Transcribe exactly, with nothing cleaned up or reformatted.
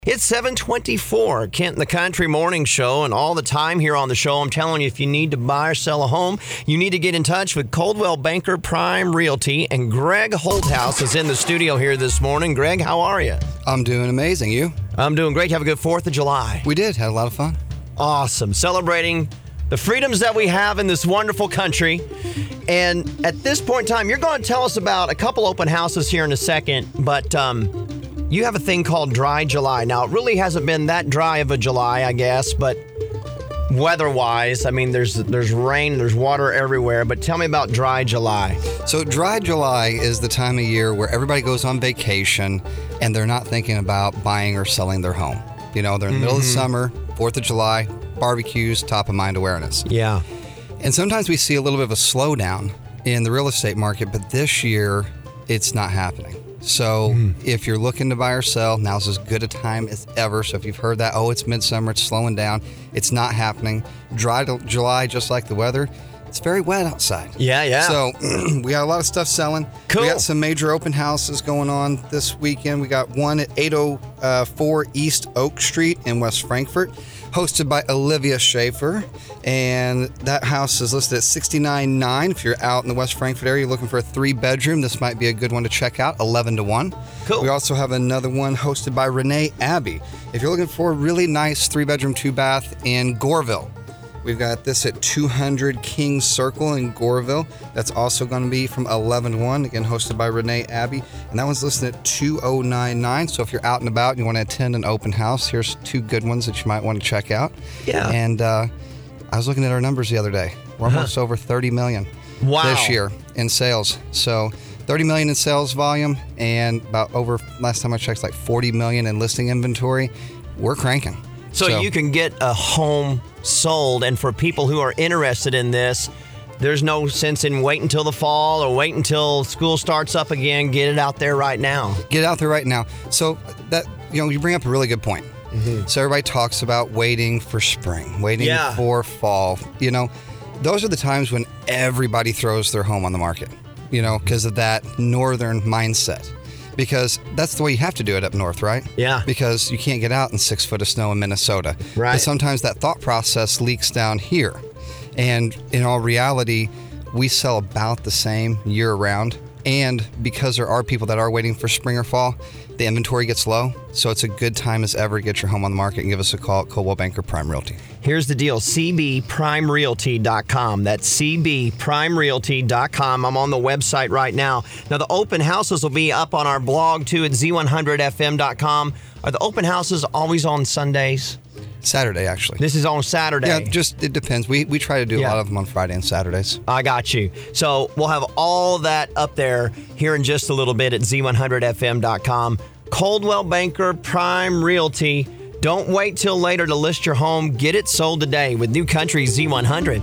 It's seven twenty-four, Kent in the Country Morning Show, and all the time here on the show, I'm telling you, if you need to buy or sell a home, you need to get in touch with Coldwell Banker Prime Realty, and Greg Holthouse is in the studio here this morning. Greg, how are you? I'm doing amazing. You? I'm doing great. Have a good fourth of July. We did. Had a lot of fun. Awesome. Celebrating the freedoms that we have in this wonderful country. And at this point in time, you're going to tell us about a couple open houses here in a second, but um, you have a thing called Dry July. Now, it really hasn't been that dry of a July, I guess, but weather-wise, I mean, there's there's rain, there's water everywhere, but tell me about Dry July. So Dry July is the time of year where everybody goes on vacation and they're not thinking about buying or selling their home. You know, they're in the middle of the summer, fourth of July, barbecues, top-of-mind awareness. Yeah. And sometimes we see a little bit of a slowdown in the real estate market, but this year, it's not happening. So mm. if you're looking to buy or sell, now's as good a time as ever. So if you've heard that, oh, it's midsummer, it's slowing down, it's not happening. Dry July, just like the weather, it's very wet outside. Yeah, yeah. So we got a lot of stuff selling. Cool. We got some major open houses going on this weekend. We got one at eight oh four East Oak Street in West Frankfort, hosted by Olivia Schaefer. And that house is listed at sixty-nine nine. If you're out in the West Frankfort area looking for a three-bedroom, this might be a good one to check out, eleven to one. Cool. We also have another one hosted by Renee Abbey. If you're looking for a really nice three-bedroom, two-bath in Goreville, we've got this at two hundred King Circle in Goreville. That's also going to be from eleven to one, again, hosted by Renee Abbey. And that one's listed at two oh nine nine. So if you're out and about and you want to attend an open house, here's two good ones that you might want to check out. Yeah. And uh, I was looking at our numbers the other day. We're Uh-huh. almost over thirty million Wow. this year in sales. So thirty million in sales volume and about over, last time I checked, like forty million in listing inventory. We're cranking. So, so you can get a home sold, and for people who are interested in this, there's no sense in waiting until the fall or wait until school starts up again. Get it out there right now. Get it out there right now. So that, you know, you bring up a really good point. Mm-hmm. So everybody talks about waiting for spring, waiting yeah. for fall. You know, those are the times when everybody throws their home on the market, you know, because of that northern mindset. Because that's the way you have to do it up north, right? Yeah. Because you can't get out in six foot of snow in Minnesota. Right. But sometimes that thought process leaks down here. And in all reality, we sell about the same year round. And because there are people that are waiting for spring or fall, the inventory gets low. So it's a good time as ever to get your home on the market and give us a call at Coldwell Banker Prime Realty. Here's the deal, c b prime realty dot com. That's c b prime realty dot com. I'm on the website right now. Now, the open houses will be up on our blog, too, at z one hundred f m dot com. Are the open houses always on Sundays? Saturday, actually. This is on Saturday. Yeah, just it depends. We we try to do Yeah. a lot of them on Friday and Saturdays. I got you. So we'll have all that up there here in just a little bit at z one hundred f m dot com. Coldwell Banker Prime Realty. Don't wait till later to list your home. Get it sold today with New Country Z one hundred.